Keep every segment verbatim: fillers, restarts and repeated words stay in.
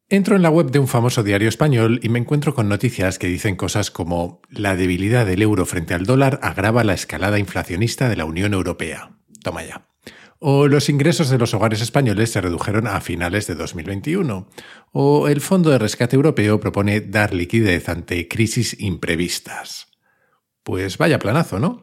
Entro en la web de un famoso diario español y me encuentro con noticias que dicen cosas como la debilidad del euro frente al dólar agrava la escalada inflacionista de la Unión Europea. Toma ya. O los ingresos de los hogares españoles se redujeron a finales de dos mil veintiuno. O el Fondo de Rescate Europeo propone dar liquidez ante crisis imprevistas. Pues vaya planazo, ¿no?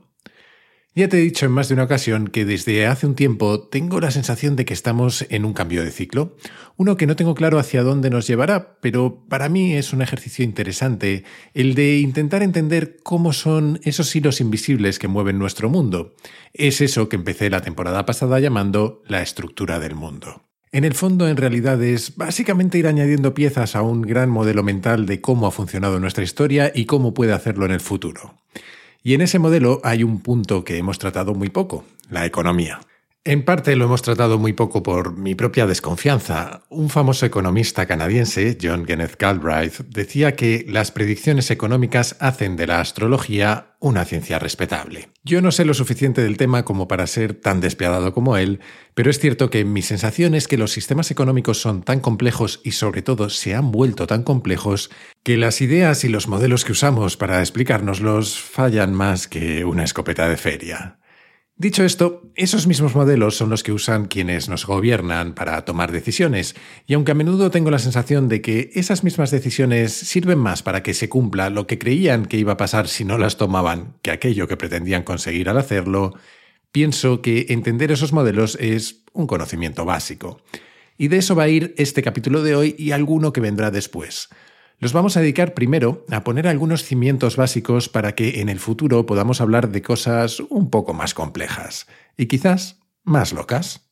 Ya te he dicho en más de una ocasión que desde hace un tiempo tengo la sensación de que estamos en un cambio de ciclo, uno que no tengo claro hacia dónde nos llevará, pero para mí es un ejercicio interesante el de intentar entender cómo son esos hilos invisibles que mueven nuestro mundo. Es eso que empecé la temporada pasada llamando la estructura del mundo. En el fondo, en realidad, es básicamente ir añadiendo piezas a un gran modelo mental de cómo ha funcionado nuestra historia y cómo puede hacerlo en el futuro. Y en ese modelo hay un punto que hemos tratado muy poco, la economía. En parte lo hemos tratado muy poco por mi propia desconfianza. Un famoso economista canadiense, John Kenneth Galbraith, decía que las predicciones económicas hacen de la astrología una ciencia respetable. Yo no sé lo suficiente del tema como para ser tan despiadado como él, pero es cierto que mi sensación es que los sistemas económicos son tan complejos y sobre todo se han vuelto tan complejos que las ideas y los modelos que usamos para explicárnoslos fallan más que una escopeta de feria. Dicho esto, esos mismos modelos son los que usan quienes nos gobiernan para tomar decisiones, y aunque a menudo tengo la sensación de que esas mismas decisiones sirven más para que se cumpla lo que creían que iba a pasar si no las tomaban que aquello que pretendían conseguir al hacerlo, pienso que entender esos modelos es un conocimiento básico. Y de eso va a ir este capítulo de hoy y alguno que vendrá después. Los vamos a dedicar primero a poner algunos cimientos básicos para que en el futuro podamos hablar de cosas un poco más complejas y quizás más locas.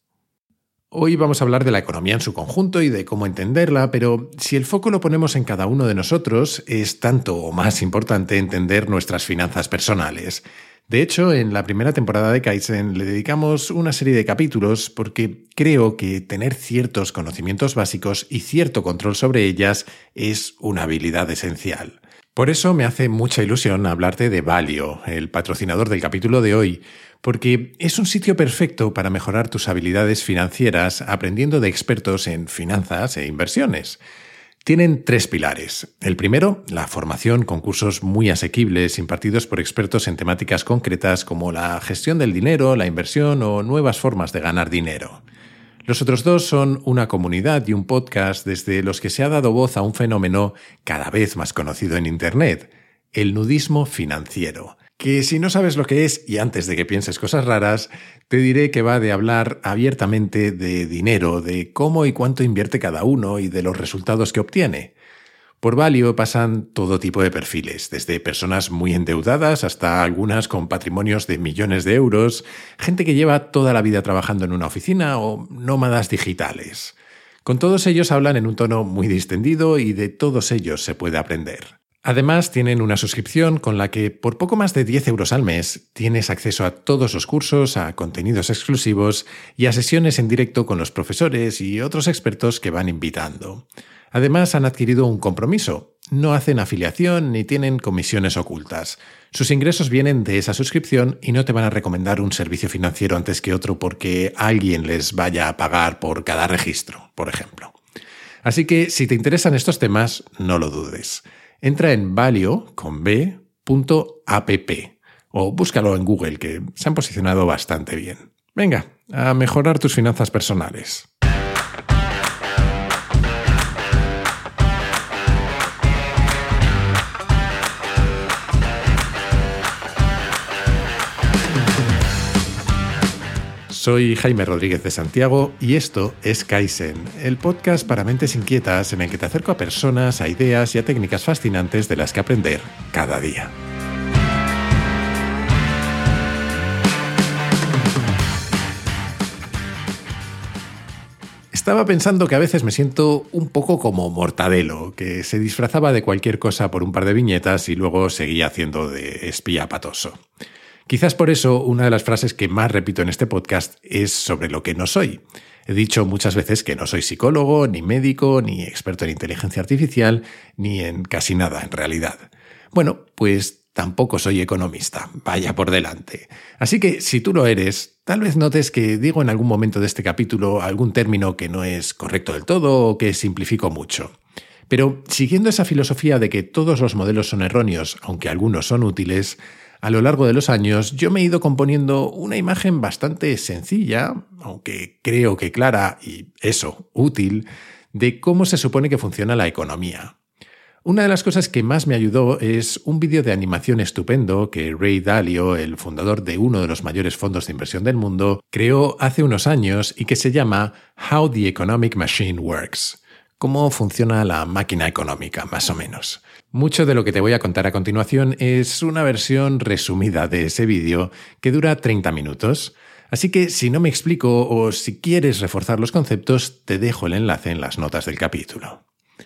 Hoy vamos a hablar de la economía en su conjunto y de cómo entenderla, pero si el foco lo ponemos en cada uno de nosotros, es tanto o más importante entender nuestras finanzas personales. De hecho, en la primera temporada de Kaizen le dedicamos una serie de capítulos porque creo que tener ciertos conocimientos básicos y cierto control sobre ellas es una habilidad esencial. Por eso me hace mucha ilusión hablarte de Valio, el patrocinador del capítulo de hoy, porque es un sitio perfecto para mejorar tus habilidades financieras aprendiendo de expertos en finanzas e inversiones. Tienen tres pilares. El primero, la formación con cursos muy asequibles impartidos por expertos en temáticas concretas como la gestión del dinero, la inversión o nuevas formas de ganar dinero. Los otros dos son una comunidad y un podcast desde los que se ha dado voz a un fenómeno cada vez más conocido en Internet, el nudismo financiero. Que si no sabes lo que es, y antes de que pienses cosas raras, te diré que va de hablar abiertamente de dinero, de cómo y cuánto invierte cada uno y de los resultados que obtiene. Por Valio pasan todo tipo de perfiles, desde personas muy endeudadas hasta algunas con patrimonios de millones de euros, gente que lleva toda la vida trabajando en una oficina o nómadas digitales. Con todos ellos hablan en un tono muy distendido y de todos ellos se puede aprender. Además, tienen una suscripción con la que por poco más de diez euros al mes tienes acceso a todos los cursos, a contenidos exclusivos y a sesiones en directo con los profesores y otros expertos que van invitando. Además, han adquirido un compromiso. No hacen afiliación ni tienen comisiones ocultas. Sus ingresos vienen de esa suscripción y no te van a recomendar un servicio financiero antes que otro porque alguien les vaya a pagar por cada registro, por ejemplo. Así que, si te interesan estos temas, no lo dudes. Entra en valio con b punto app o búscalo en Google, que se han posicionado bastante bien. Venga, a mejorar tus finanzas personales. Soy Jaime Rodríguez de Santiago y esto es Kaizen, el podcast para mentes inquietas en el que te acerco a personas, a ideas y a técnicas fascinantes de las que aprender cada día. Estaba pensando que a veces me siento un poco como Mortadelo, que se disfrazaba de cualquier cosa por un par de viñetas y luego seguía haciendo de espía patoso. Quizás por eso una de las frases que más repito en este podcast es sobre lo que no soy. He dicho muchas veces que no soy psicólogo, ni médico, ni experto en inteligencia artificial, ni en casi nada en realidad. Bueno, pues tampoco soy economista, vaya por delante. Así que si tú lo eres, tal vez notes que digo en algún momento de este capítulo algún término que no es correcto del todo o que simplifico mucho. Pero siguiendo esa filosofía de que todos los modelos son erróneos, aunque algunos son útiles, a lo largo de los años yo me he ido componiendo una imagen bastante sencilla, aunque creo que clara y eso, útil, de cómo se supone que funciona la economía. Una de las cosas que más me ayudó es un vídeo de animación estupendo que Ray Dalio, el fundador de uno de los mayores fondos de inversión del mundo, creó hace unos años y que se llama How the Economic Machine Works. Cómo funciona la máquina económica, más o menos. Mucho de lo que te voy a contar a continuación es una versión resumida de ese vídeo que dura treinta minutos. Así que si no me explico o si quieres reforzar los conceptos, te dejo el enlace en las notas del capítulo.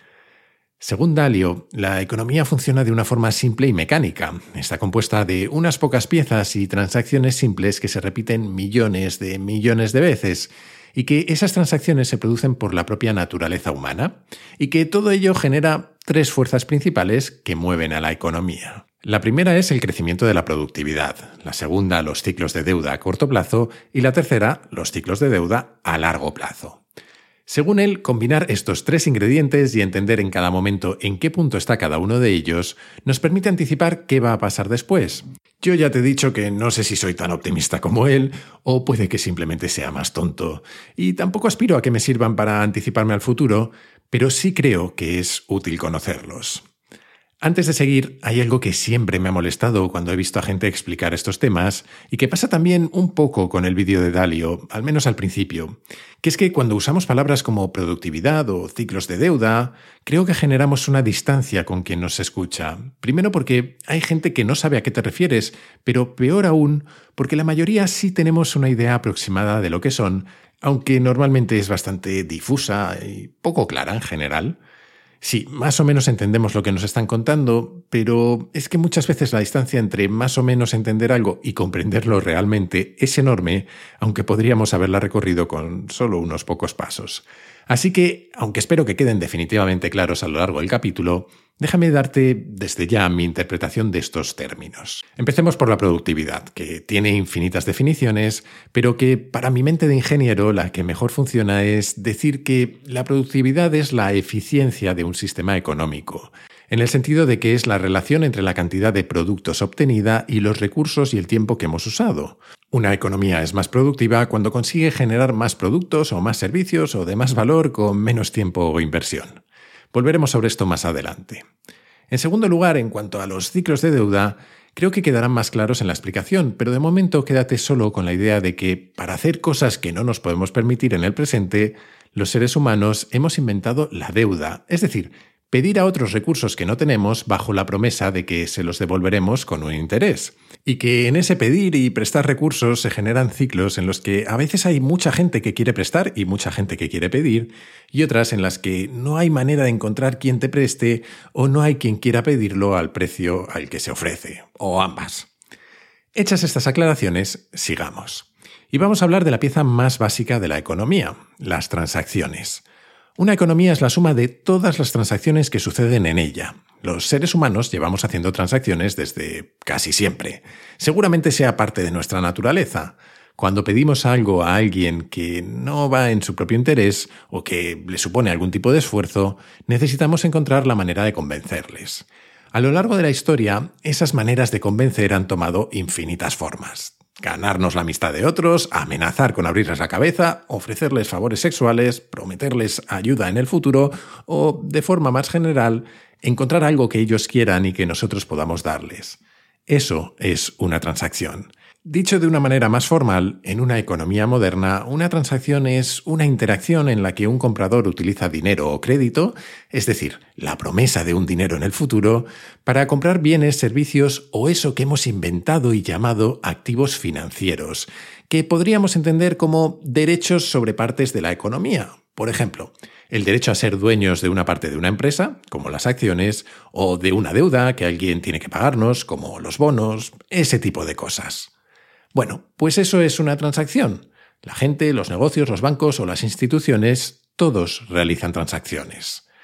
Según Dalio, la economía funciona de una forma simple y mecánica. Está compuesta de unas pocas piezas y transacciones simples que se repiten millones de millones de veces y que esas transacciones se producen por la propia naturaleza humana y que todo ello genera tres fuerzas principales que mueven a la economía. La primera es el crecimiento de la productividad, la segunda los ciclos de deuda a corto plazo y la tercera los ciclos de deuda a largo plazo. Según él, combinar estos tres ingredientes y entender en cada momento en qué punto está cada uno de ellos nos permite anticipar qué va a pasar después. Yo ya te he dicho que no sé si soy tan optimista como él, o puede que simplemente sea más tonto, y tampoco aspiro a que me sirvan para anticiparme al futuro, pero sí creo que es útil conocerlos. Antes de seguir, hay algo que siempre me ha molestado cuando he visto a gente explicar estos temas y que pasa también un poco con el vídeo de Dalio, al menos al principio, que es que cuando usamos palabras como productividad o ciclos de deuda, creo que generamos una distancia con quien nos escucha. Primero porque hay gente que no sabe a qué te refieres, pero peor aún porque la mayoría sí tenemos una idea aproximada de lo que son, aunque normalmente es bastante difusa y poco clara en general. Sí, más o menos entendemos lo que nos están contando, pero es que muchas veces la distancia entre más o menos entender algo y comprenderlo realmente es enorme, aunque podríamos haberla recorrido con solo unos pocos pasos. Así que, aunque espero que queden definitivamente claros a lo largo del capítulo, déjame darte desde ya mi interpretación de estos términos. Empecemos por la productividad, que tiene infinitas definiciones, pero que para mi mente de ingeniero la que mejor funciona es decir que la productividad es la eficiencia de un sistema económico, en el sentido de que es la relación entre la cantidad de productos obtenida y los recursos y el tiempo que hemos usado. Una economía es más productiva cuando consigue generar más productos o más servicios o de más valor con menos tiempo o inversión. Volveremos sobre esto más adelante. En segundo lugar, en cuanto a los ciclos de deuda, creo que quedarán más claros en la explicación, pero de momento quédate solo con la idea de que, para hacer cosas que no nos podemos permitir en el presente, los seres humanos hemos inventado la deuda, es decir, pedir a otros recursos que no tenemos bajo la promesa de que se los devolveremos con un interés. Y que en ese pedir y prestar recursos se generan ciclos en los que a veces hay mucha gente que quiere prestar y mucha gente que quiere pedir, y otras en las que no hay manera de encontrar quien te preste o no hay quien quiera pedirlo al precio al que se ofrece, o ambas. Hechas estas aclaraciones, sigamos. Y vamos a hablar de la pieza más básica de la economía, las transacciones. Una economía es la suma de todas las transacciones que suceden en ella. Los seres humanos llevamos haciendo transacciones desde casi siempre. Seguramente sea parte de nuestra naturaleza. Cuando pedimos algo a alguien que no va en su propio interés o que le supone algún tipo de esfuerzo, necesitamos encontrar la manera de convencerles. A lo largo de la historia, esas maneras de convencer han tomado infinitas formas. Ganarnos la amistad de otros, amenazar con abrirles la cabeza, ofrecerles favores sexuales, prometerles ayuda en el futuro o, de forma más general, encontrar algo que ellos quieran y que nosotros podamos darles. Eso es una transacción. Dicho de una manera más formal, en una economía moderna, una transacción es una interacción en la que un comprador utiliza dinero o crédito, es decir, la promesa de un dinero en el futuro, para comprar bienes, servicios o eso que hemos inventado y llamado activos financieros, que podríamos entender como derechos sobre partes de la economía. Por ejemplo, el derecho a ser dueños de una parte de una empresa, como las acciones, o de una deuda que alguien tiene que pagarnos, como los bonos, ese tipo de cosas. Bueno, pues eso es una transacción. La gente, los negocios, los bancos o las instituciones, todos realizan transacciones.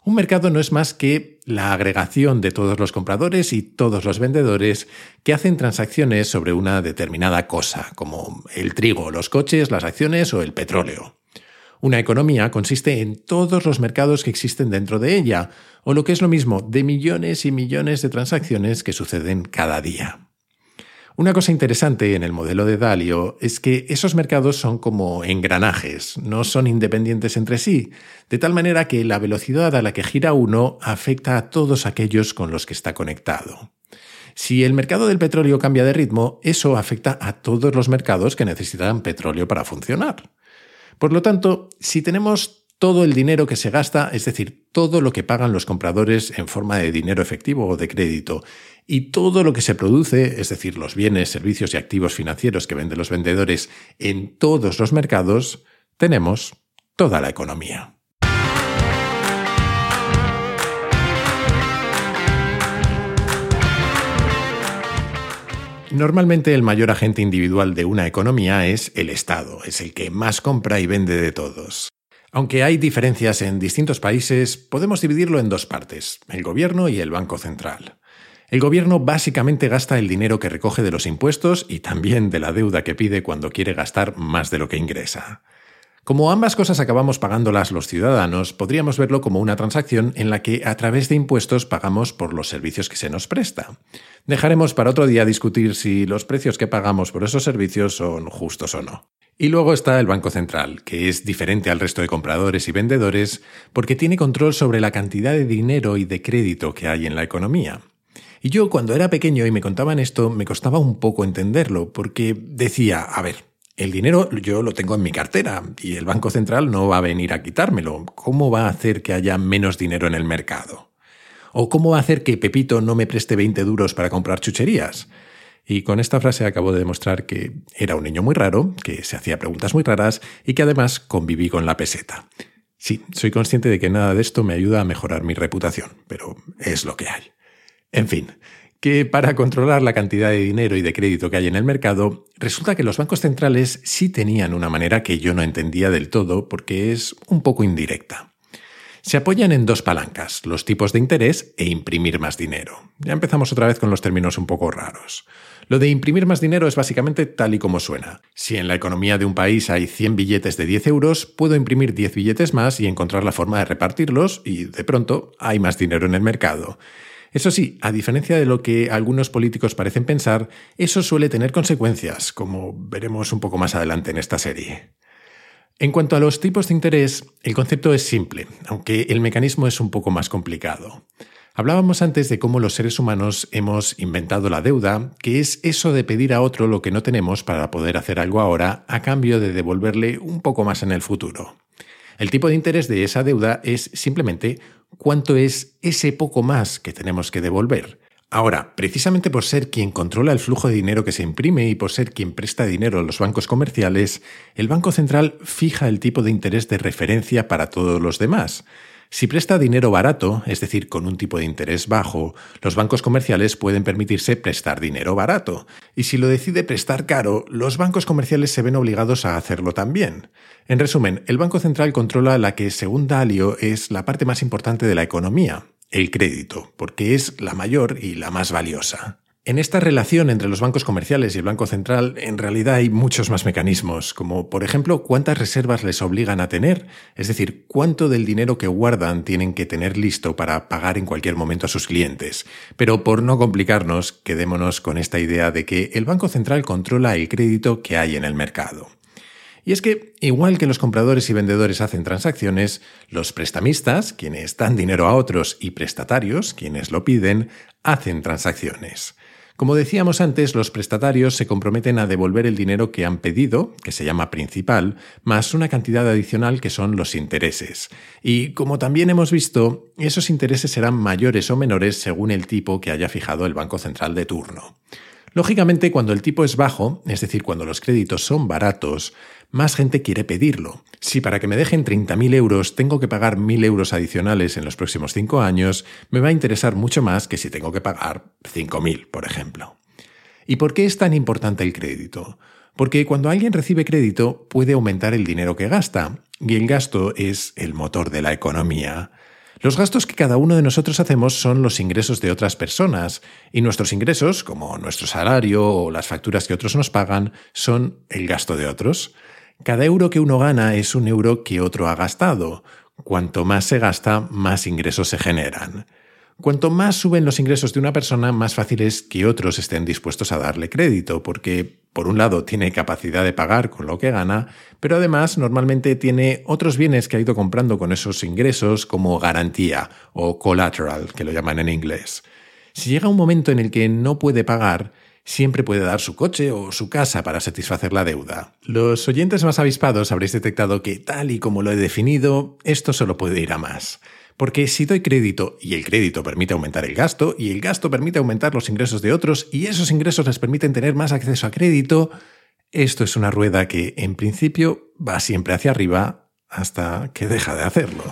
Un mercado no es más que la agregación de todos los compradores y todos los vendedores que hacen transacciones sobre una determinada cosa, como el trigo, los coches, las acciones o el petróleo. Una economía consiste en todos los mercados que existen dentro de ella, o lo que es lo mismo, de millones y millones de transacciones que suceden cada día. Una cosa interesante en el modelo de Dalio es que esos mercados son como engranajes, no son independientes entre sí, de tal manera que la velocidad a la que gira uno afecta a todos aquellos con los que está conectado. Si el mercado del petróleo cambia de ritmo, eso afecta a todos los mercados que necesitan petróleo para funcionar. Por lo tanto, si tenemos todo el dinero que se gasta, es decir, todo lo que pagan los compradores en forma de dinero efectivo o de crédito, y todo lo que se produce, es decir, los bienes, servicios y activos financieros que venden los vendedores en todos los mercados, tenemos toda la economía. Normalmente el mayor agente individual de una economía es el Estado, es el que más compra y vende de todos. Aunque hay diferencias en distintos países, podemos dividirlo en dos partes, el gobierno y el Banco Central. El gobierno básicamente gasta el dinero que recoge de los impuestos y también de la deuda que pide cuando quiere gastar más de lo que ingresa. Como ambas cosas acabamos pagándolas los ciudadanos, podríamos verlo como una transacción en la que a través de impuestos pagamos por los servicios que se nos presta. Dejaremos para otro día discutir si los precios que pagamos por esos servicios son justos o no. Y luego está el Banco Central, que es diferente al resto de compradores y vendedores porque tiene control sobre la cantidad de dinero y de crédito que hay en la economía. Y yo cuando era pequeño y me contaban esto me costaba un poco entenderlo porque decía, a ver, el dinero yo lo tengo en mi cartera y el Banco Central no va a venir a quitármelo. ¿Cómo va a hacer que haya menos dinero en el mercado? ¿O cómo va a hacer que Pepito no me preste veinte duros para comprar chucherías? Y con esta frase acabo de demostrar que era un niño muy raro, que se hacía preguntas muy raras y que además conviví con la peseta. Sí, soy consciente de que nada de esto me ayuda a mejorar mi reputación, pero es lo que hay. En fin, que para controlar la cantidad de dinero y de crédito que hay en el mercado, resulta que los bancos centrales sí tenían una manera que yo no entendía del todo porque es un poco indirecta. Se apoyan en dos palancas, los tipos de interés e imprimir más dinero. Ya empezamos otra vez con los términos un poco raros. Lo de imprimir más dinero es básicamente tal y como suena. Si en la economía de un país hay cien billetes de diez euros, puedo imprimir diez billetes más y encontrar la forma de repartirlos y, de pronto, hay más dinero en el mercado. Eso sí, a diferencia de lo que algunos políticos parecen pensar, eso suele tener consecuencias, como veremos un poco más adelante en esta serie. En cuanto a los tipos de interés, el concepto es simple, aunque el mecanismo es un poco más complicado. Hablábamos antes de cómo los seres humanos hemos inventado la deuda, que es eso de pedir a otro lo que no tenemos para poder hacer algo ahora a cambio de devolverle un poco más en el futuro. El tipo de interés de esa deuda es simplemente cuánto es ese poco más que tenemos que devolver. Ahora, precisamente por ser quien controla el flujo de dinero que se imprime y por ser quien presta dinero a los bancos comerciales, el Banco Central fija el tipo de interés de referencia para todos los demás. Si presta dinero barato, es decir, con un tipo de interés bajo, los bancos comerciales pueden permitirse prestar dinero barato. Y si lo decide prestar caro, los bancos comerciales se ven obligados a hacerlo también. En resumen, el Banco Central controla la que, según Dalio, es la parte más importante de la economía, el crédito, porque es la mayor y la más valiosa. En esta relación entre los bancos comerciales y el Banco Central, en realidad hay muchos más mecanismos, como por ejemplo cuántas reservas les obligan a tener, es decir, cuánto del dinero que guardan tienen que tener listo para pagar en cualquier momento a sus clientes. Pero por no complicarnos, quedémonos con esta idea de que el Banco Central controla el crédito que hay en el mercado. Y es que, igual que los compradores y vendedores hacen transacciones, los prestamistas, quienes dan dinero a otros, y prestatarios, quienes lo piden, hacen transacciones. Como decíamos antes, los prestatarios se comprometen a devolver el dinero que han pedido, que se llama principal, más una cantidad adicional que son los intereses. Y como también hemos visto, esos intereses serán mayores o menores según el tipo que haya fijado el Banco Central de turno. Lógicamente, cuando el tipo es bajo, es decir, cuando los créditos son baratos, más gente quiere pedirlo. Si para que me dejen treinta mil euros tengo que pagar mil euros adicionales en los próximos cinco años, me va a interesar mucho más que si tengo que pagar cinco mil, por ejemplo. ¿Y por qué es tan importante el crédito? Porque cuando alguien recibe crédito puede aumentar el dinero que gasta, y el gasto es el motor de la economía. Los gastos que cada uno de nosotros hacemos son los ingresos de otras personas, y nuestros ingresos, como nuestro salario o las facturas que otros nos pagan, son el gasto de otros. Cada euro que uno gana es un euro que otro ha gastado. Cuanto más se gasta, más ingresos se generan. Cuanto más suben los ingresos de una persona, más fácil es que otros estén dispuestos a darle crédito, porque, por un lado, tiene capacidad de pagar con lo que gana, pero además normalmente tiene otros bienes que ha ido comprando con esos ingresos como garantía o collateral, que lo llaman en inglés. Si llega un momento en el que no puede pagar, siempre puede dar su coche o su casa para satisfacer la deuda. Los oyentes más avispados habréis detectado que, tal y como lo he definido, esto solo puede ir a más. Porque si doy crédito y el crédito permite aumentar el gasto y el gasto permite aumentar los ingresos de otros y esos ingresos les permiten tener más acceso a crédito, esto es una rueda que en principio va siempre hacia arriba hasta que deja de hacerlo.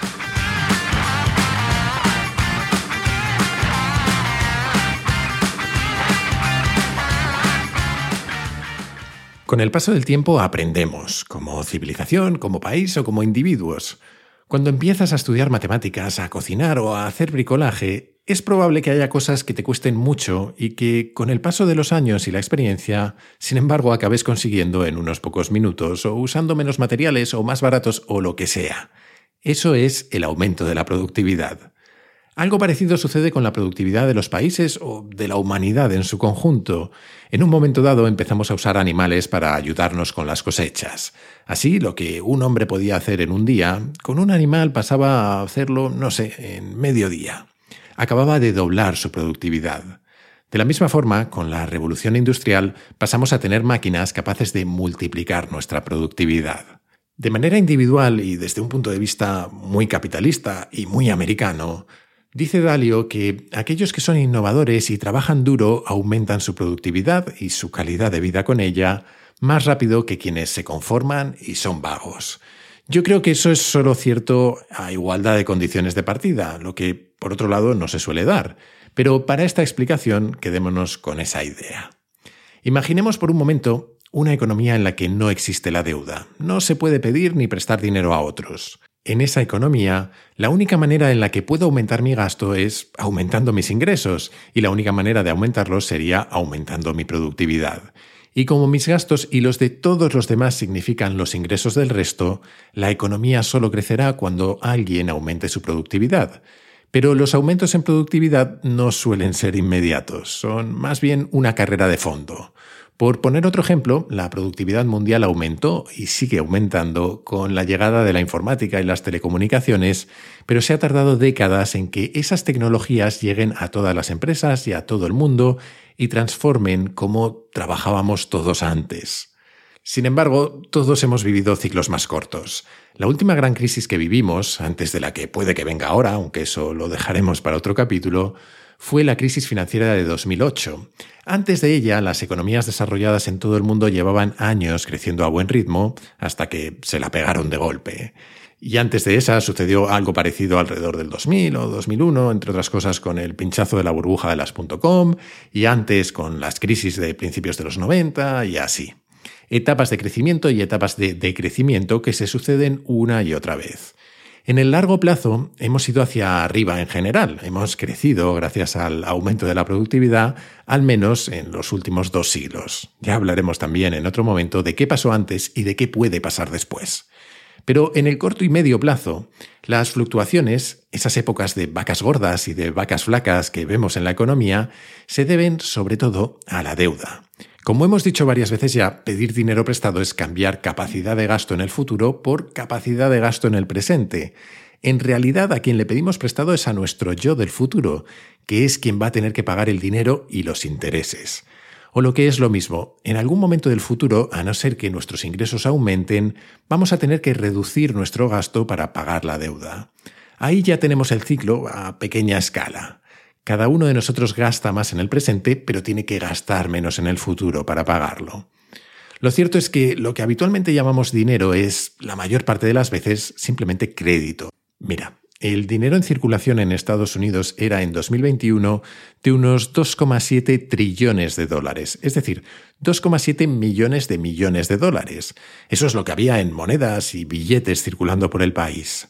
Con el paso del tiempo aprendemos, como civilización, como país o como individuos. Cuando empiezas a estudiar matemáticas, a cocinar o a hacer bricolaje, es probable que haya cosas que te cuesten mucho y que, con el paso de los años y la experiencia, sin embargo acabes consiguiendo en unos pocos minutos o usando menos materiales o más baratos o lo que sea. Eso es el aumento de la productividad. Algo parecido sucede con la productividad de los países o de la humanidad en su conjunto. En un momento dado empezamos a usar animales para ayudarnos con las cosechas. Así, lo que un hombre podía hacer en un día, con un animal pasaba a hacerlo, no sé, en medio día. Acababa de doblar su productividad. De la misma forma, con la revolución industrial, pasamos a tener máquinas capaces de multiplicar nuestra productividad. De manera individual y desde un punto de vista muy capitalista y muy americano, dice Dalio que aquellos que son innovadores y trabajan duro aumentan su productividad y su calidad de vida con ella más rápido que quienes se conforman y son vagos. Yo creo que eso es solo cierto a igualdad de condiciones de partida, lo que, por otro lado, no se suele dar. Pero para esta explicación, quedémonos con esa idea. Imaginemos por un momento una economía en la que no existe la deuda. No se puede pedir ni prestar dinero a otros. En esa economía, la única manera en la que puedo aumentar mi gasto es aumentando mis ingresos, y la única manera de aumentarlos sería aumentando mi productividad. Y como mis gastos y los de todos los demás significan los ingresos del resto, la economía solo crecerá cuando alguien aumente su productividad. Pero los aumentos en productividad no suelen ser inmediatos, son más bien una carrera de fondo. Por poner otro ejemplo, la productividad mundial aumentó y sigue aumentando con la llegada de la informática y las telecomunicaciones, pero se ha tardado décadas en que esas tecnologías lleguen a todas las empresas y a todo el mundo y transformen cómo trabajábamos todos antes. Sin embargo, todos hemos vivido ciclos más cortos. La última gran crisis que vivimos, antes de la que puede que venga ahora, aunque eso lo dejaremos para otro capítulo, fue la crisis financiera de dos mil ocho. Antes de ella, las economías desarrolladas en todo el mundo llevaban años creciendo a buen ritmo hasta que se la pegaron de golpe. Y antes de esa sucedió algo parecido alrededor del dos mil o dos mil uno, entre otras cosas con el pinchazo de la burbuja de las .com, y antes con las crisis de principios de los noventa y así. Etapas de crecimiento y etapas de decrecimiento que se suceden una y otra vez. En el largo plazo hemos ido hacia arriba en general, hemos crecido gracias al aumento de la productividad, al menos en los últimos dos siglos. Ya hablaremos también en otro momento de qué pasó antes y de qué puede pasar después. Pero en el corto y medio plazo, las fluctuaciones, esas épocas de vacas gordas y de vacas flacas que vemos en la economía, se deben sobre todo a la deuda. Como hemos dicho varias veces ya, pedir dinero prestado es cambiar capacidad de gasto en el futuro por capacidad de gasto en el presente. En realidad, a quien le pedimos prestado es a nuestro yo del futuro, que es quien va a tener que pagar el dinero y los intereses. O lo que es lo mismo, en algún momento del futuro, a no ser que nuestros ingresos aumenten, vamos a tener que reducir nuestro gasto para pagar la deuda. Ahí ya tenemos el ciclo a pequeña escala. Cada uno de nosotros gasta más en el presente, pero tiene que gastar menos en el futuro para pagarlo. Lo cierto es que lo que habitualmente llamamos dinero es, la mayor parte de las veces, simplemente crédito. Mira, el dinero en circulación en Estados Unidos era en dos mil veintiuno de unos dos coma siete trillones de dólares, es decir, dos coma siete millones de millones de dólares. Eso es lo que había en monedas y billetes circulando por el país.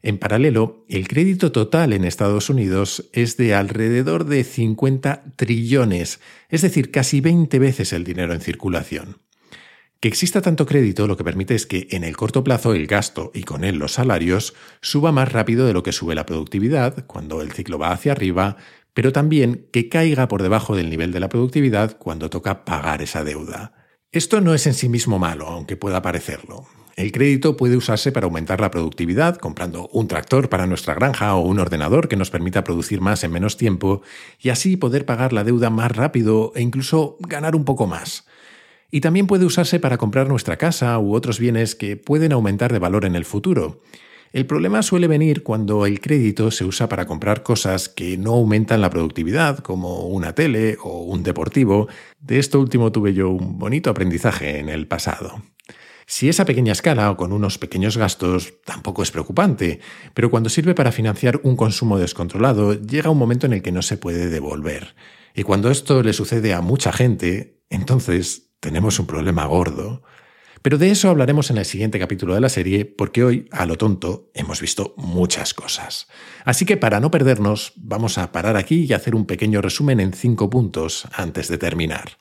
En paralelo, el crédito total en Estados Unidos es de alrededor de cincuenta trillones, es decir, casi veinte veces el dinero en circulación. Que exista tanto crédito lo que permite es que en el corto plazo el gasto y con él los salarios suba más rápido de lo que sube la productividad cuando el ciclo va hacia arriba, pero también que caiga por debajo del nivel de la productividad cuando toca pagar esa deuda. Esto no es en sí mismo malo, aunque pueda parecerlo. El crédito puede usarse para aumentar la productividad, comprando un tractor para nuestra granja o un ordenador que nos permita producir más en menos tiempo y así poder pagar la deuda más rápido e incluso ganar un poco más. Y también puede usarse para comprar nuestra casa u otros bienes que pueden aumentar de valor en el futuro. El problema suele venir cuando el crédito se usa para comprar cosas que no aumentan la productividad, como una tele o un deportivo. De esto último tuve yo un bonito aprendizaje en el pasado. Si es a pequeña escala o con unos pequeños gastos, tampoco es preocupante, pero cuando sirve para financiar un consumo descontrolado, llega un momento en el que no se puede devolver. Y cuando esto le sucede a mucha gente, entonces tenemos un problema gordo. Pero de eso hablaremos en el siguiente capítulo de la serie, porque hoy, a lo tonto, hemos visto muchas cosas. Así que para no perdernos, vamos a parar aquí y hacer un pequeño resumen en cinco puntos antes de terminar.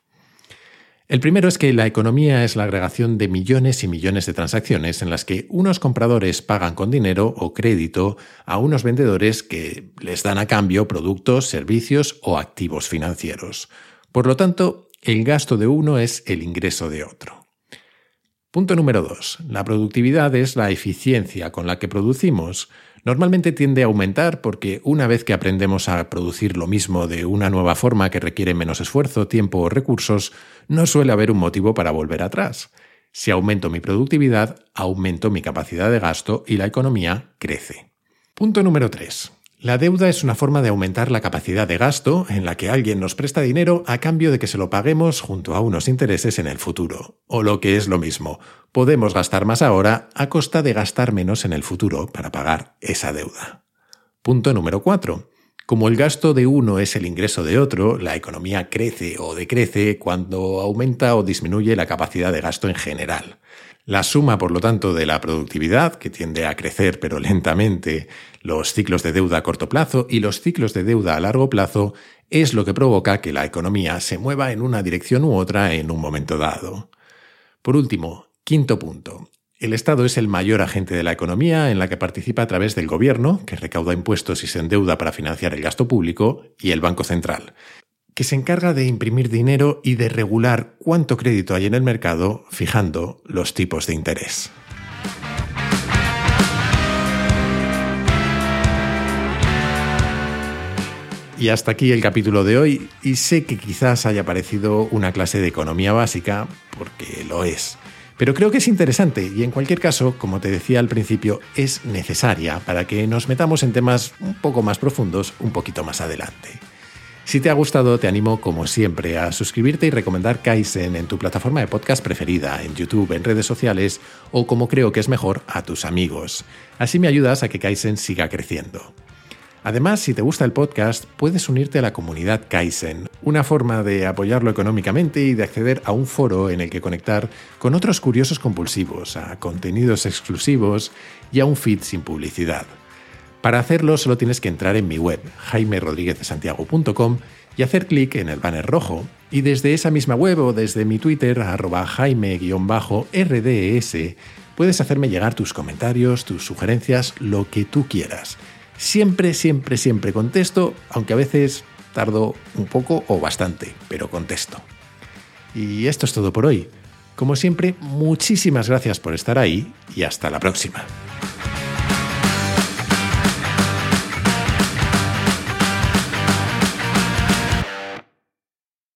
El primero es que la economía es la agregación de millones y millones de transacciones en las que unos compradores pagan con dinero o crédito a unos vendedores que les dan a cambio productos, servicios o activos financieros. Por lo tanto, el gasto de uno es el ingreso de otro. Punto número dos. La productividad es la eficiencia con la que producimos. Normalmente tiende a aumentar porque una vez que aprendemos a producir lo mismo de una nueva forma que requiere menos esfuerzo, tiempo o recursos, no suele haber un motivo para volver atrás. Si aumento mi productividad, aumento mi capacidad de gasto y la economía crece. Punto número tres. La deuda es una forma de aumentar la capacidad de gasto en la que alguien nos presta dinero a cambio de que se lo paguemos junto a unos intereses en el futuro. O lo que es lo mismo, podemos gastar más ahora a costa de gastar menos en el futuro para pagar esa deuda. Punto número cuatro. Como el gasto de uno es el ingreso de otro, la economía crece o decrece cuando aumenta o disminuye la capacidad de gasto en general. La suma, por lo tanto, de la productividad, que tiende a crecer pero lentamente, los ciclos de deuda a corto plazo y los ciclos de deuda a largo plazo, es lo que provoca que la economía se mueva en una dirección u otra en un momento dado. Por último, quinto punto. El Estado es el mayor agente de la economía en la que participa a través del gobierno, que recauda impuestos y se endeuda para financiar el gasto público, y el Banco Central, que se encarga de imprimir dinero y de regular cuánto crédito hay en el mercado, fijando los tipos de interés. Y hasta aquí el capítulo de hoy, y sé que quizás haya parecido una clase de economía básica, porque lo es. Pero creo que es interesante y en cualquier caso, como te decía al principio, es necesaria para que nos metamos en temas un poco más profundos un poquito más adelante. Si te ha gustado, te animo, como siempre, a suscribirte y recomendar Kaizen en tu plataforma de podcast preferida, en YouTube, en redes sociales o, como creo que es mejor, a tus amigos. Así me ayudas a que Kaizen siga creciendo. Además, si te gusta el podcast, puedes unirte a la comunidad Kaizen, una forma de apoyarlo económicamente y de acceder a un foro en el que conectar con otros curiosos compulsivos, a contenidos exclusivos y a un feed sin publicidad. Para hacerlo solo tienes que entrar en mi web, jaime rodríguez de santiago punto com, y hacer clic en el banner rojo. Y desde esa misma web o desde mi Twitter, arroba jaime R D S, puedes hacerme llegar tus comentarios, tus sugerencias, lo que tú quieras. Siempre, siempre, siempre contesto, aunque a veces tardo un poco o bastante, pero contesto. Y esto es todo por hoy. Como siempre, muchísimas gracias por estar ahí y hasta la próxima.